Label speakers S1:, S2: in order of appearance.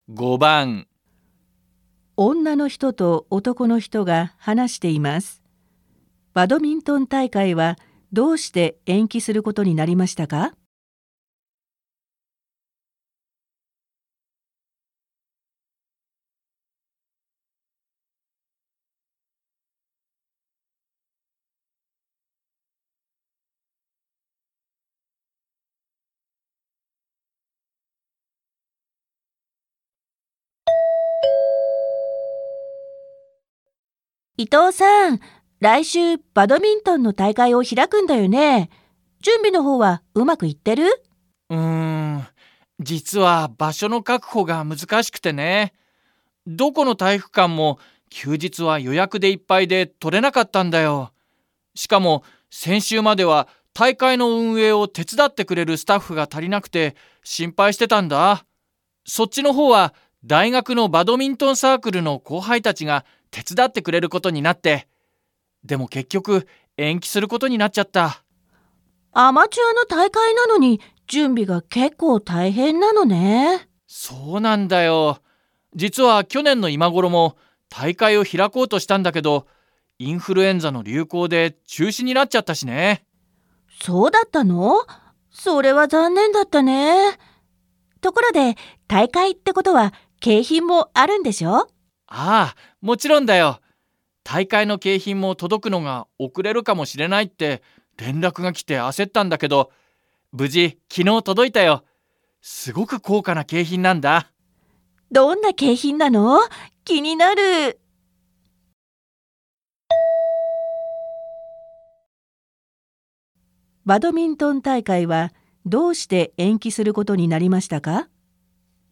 S1: 5番、
S2: 女の人と男の人が話しています。バドミントン大会はどうして延期することになりましたか？伊藤さん、来週バドミントンの大会を開くんだよね。準備の方はうまくいってる？
S1: うーん、実は場所の確保が難しくてね。どこの体育館も休日は予約でいっぱいで取れなかったんだよ。しかも先週までは大会の運営を手伝ってくれるスタッフが足りなくて心配してたんだ。そっちの方は大学のバドミントンサークルの後輩たちが手伝ってくれることになって、でも結局延期することになっちゃった。
S2: アマチュアの大会なのに準備が結構大変なのね。
S1: そうなんだよ。実は去年の今頃も大会を開こうとしたんだけど、インフルエンザの流行で中止になっちゃったしね。
S2: そうだったの？それは残念だったね。ところで、大会ってことは景品もあるんでしょ？
S1: ああ、もちろんだよ。大会の景品も届くのが遅れるかもしれないって連絡が来て焦ったんだけど、無事昨日届いたよ。すごく高価な景品なんだ。
S2: どんな景品なの？気になる。バドミントン大会はどうして延期することになりましたか？